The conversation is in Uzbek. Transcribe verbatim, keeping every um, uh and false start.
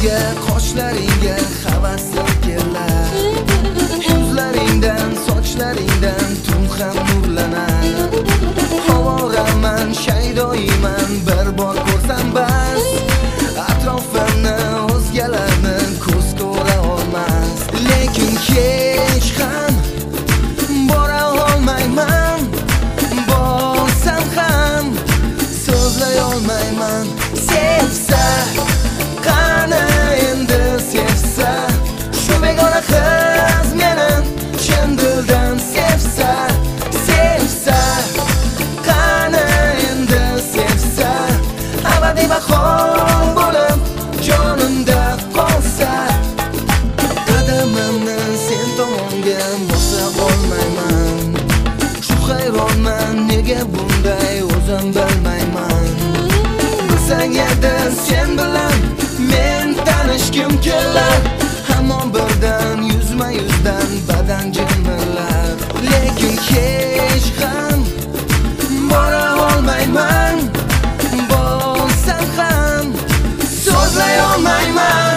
Ko'zlaringga, qoshlaringga havaslim kelar. Yuzlaringdan, sochlaringdan tun ham nurlanar. Havoraman, shaydoyman, bir bor ko'rsam bas. Atrofimni o'zgalarni ko'z ko'ra olmas. Lekin hech ham bora olmayman. Borsam ham so'zlay olmayman. Sevsa qani endi sevsa, shu begona qiz meni chin dildan sevsa. Sevsa qani endi sevsa, abadiy baqo bo'lib jonimda qolsa. Qadamimni sen tomonga bosa olmayman. Shu hayronman, nega bunday o'zim bilmayman. Bilsang edi sen bilan men tanishgim kelar. Hamon birdan yuzma yuzdan badan jimillar. Lekin hech ham bora olmayman. Bo'lsam ham so'zlay olmayman.